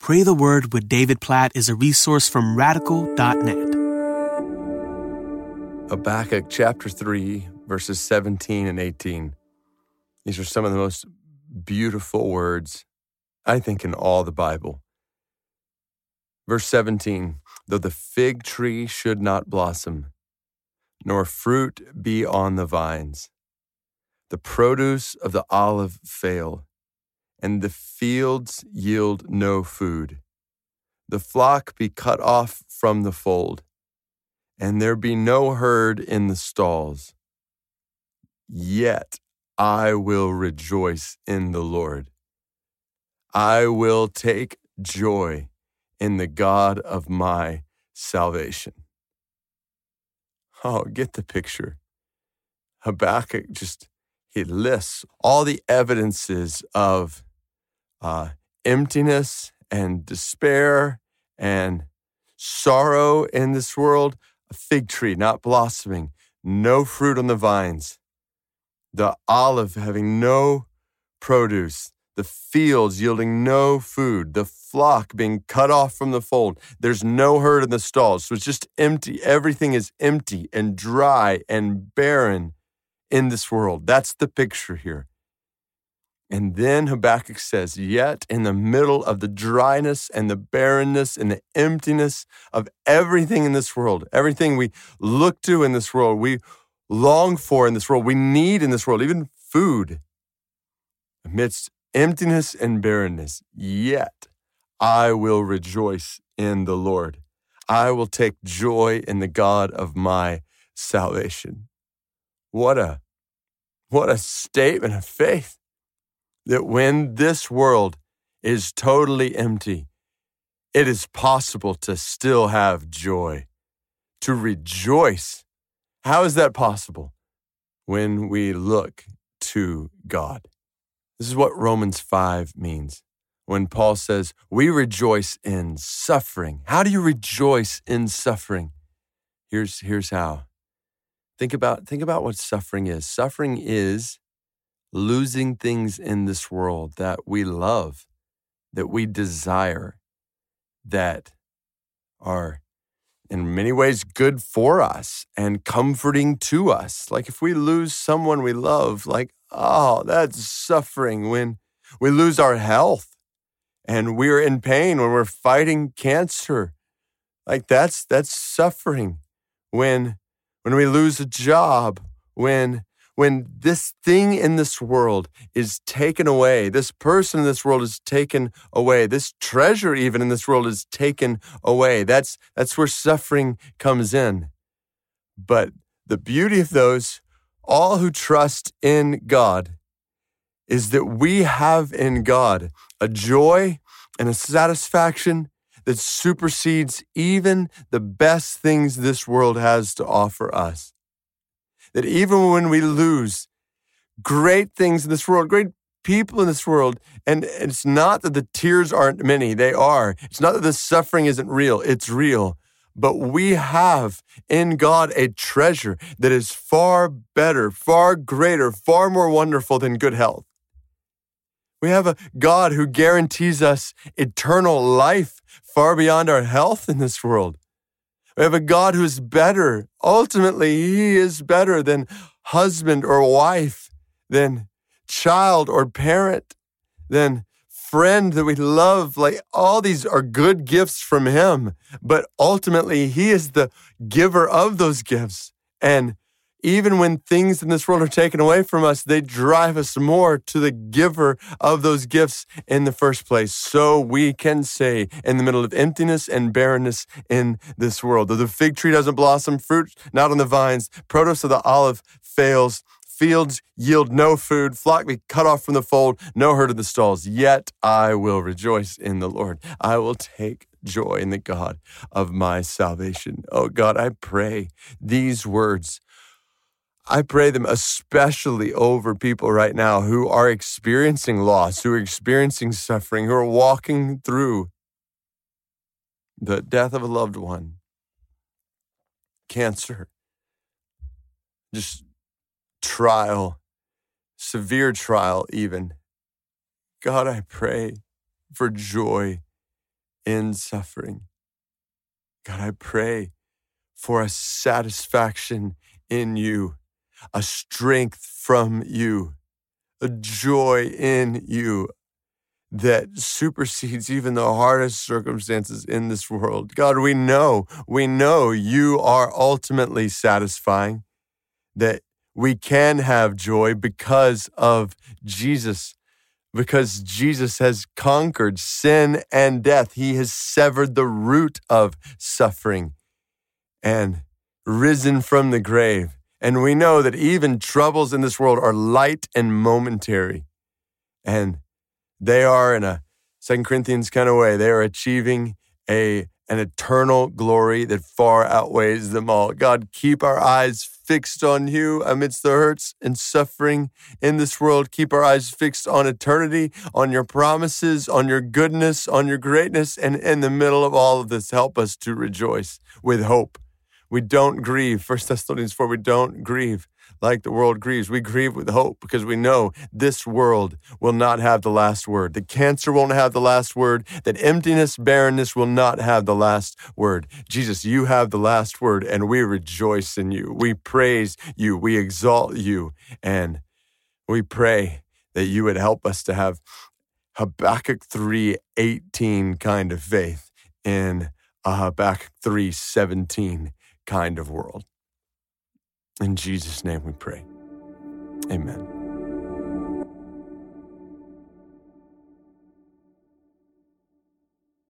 Pray the Word with David Platt is a resource from Radical.net. Habakkuk chapter 3, verses 17 and 18. These are some of the most beautiful words, I think, in all the Bible. Verse 17, though the fig tree should not blossom, nor fruit be on the vines, the produce of the olive fail, and the fields yield no food, the flock be cut off from the fold, and there be no herd in the stalls. Yet I will rejoice in the Lord. I will take joy in the God of my salvation. Oh, get the picture. Habakkuk he lists all the evidences of emptiness and despair and sorrow in this world. A fig tree not blossoming, no fruit on the vines, the olive having no produce, the fields yielding no food, the flock being cut off from the fold. There's no herd in the stalls, so it's just empty. Everything is empty and dry and barren in this world. That's the picture here. And then Habakkuk says, yet in the middle of the dryness and the barrenness and the emptiness of everything in this world, everything we look to in this world, we long for in this world, we need in this world, even food, amidst emptiness and barrenness, yet I will rejoice in the Lord. I will take joy in the God of my salvation. What a statement of faith. That when this world is totally empty, it is possible to still have joy, to rejoice. How is that possible? When we look to God. This is what Romans 5 means. When Paul says, we rejoice in suffering. How do you rejoice in suffering? Here's how. Think about what suffering is. Suffering is losing things in this world that we love, that we desire, that are in many ways good for us and comforting to us. Like if we lose someone we love, that's suffering. When we lose our health and we're in pain, when we're fighting cancer, that's suffering. When we lose a job, when this thing in this world is taken away, this person in this world is taken away, this treasure even in this world is taken away, that's where suffering comes in. But the beauty of those, all who trust in God, is that we have in God a joy and a satisfaction that supersedes even the best things this world has to offer us. That even when we lose great things in this world, great people in this world, and it's not that the tears aren't many, they are. It's not that the suffering isn't real, it's real. But we have in God a treasure that is far better, far greater, far more wonderful than good health. We have a God who guarantees us eternal life far beyond our health in this world. We have a God who is better. Ultimately, he is better than husband or wife, than child or parent, than friend that we love. All these are good gifts from him, but ultimately he is the giver of those gifts. And even when things in this world are taken away from us, they drive us more to the giver of those gifts in the first place. So we can say in the middle of emptiness and barrenness in this world, though the fig tree doesn't blossom, fruit not on the vines, produce of the olive fails, fields yield no food, flock be cut off from the fold, no herd in the stalls, yet I will rejoice in the Lord. I will take joy in the God of my salvation. Oh God, I pray these words. I pray them especially over people right now who are experiencing loss, who are experiencing suffering, who are walking through the death of a loved one, cancer, just trial, severe trial even. God, I pray for joy in suffering. God, I pray for a satisfaction in you, a strength from you, a joy in you that supersedes even the hardest circumstances in this world. God, we know you are ultimately satisfying, that we can have joy because of Jesus, because Jesus has conquered sin and death. He has severed the root of suffering and risen from the grave. And we know that even troubles in this world are light and momentary. And they are, in a 2 Corinthians kind of way, they are achieving an eternal glory that far outweighs them all. God, keep our eyes fixed on you amidst the hurts and suffering in this world. Keep our eyes fixed on eternity, on your promises, on your goodness, on your greatness. And in the middle of all of this, help us to rejoice with hope. We don't grieve. 1 Thessalonians 4, we don't grieve like the world grieves. We grieve with hope because we know this world will not have the last word. That cancer won't have the last word. That emptiness, barrenness will not have the last word. Jesus, you have the last word, and we rejoice in you. We praise you. We exalt you. And we pray that you would help us to have Habakkuk 3:18 kind of faith in a Habakkuk 3:17 kind of world. In Jesus' name we pray. Amen.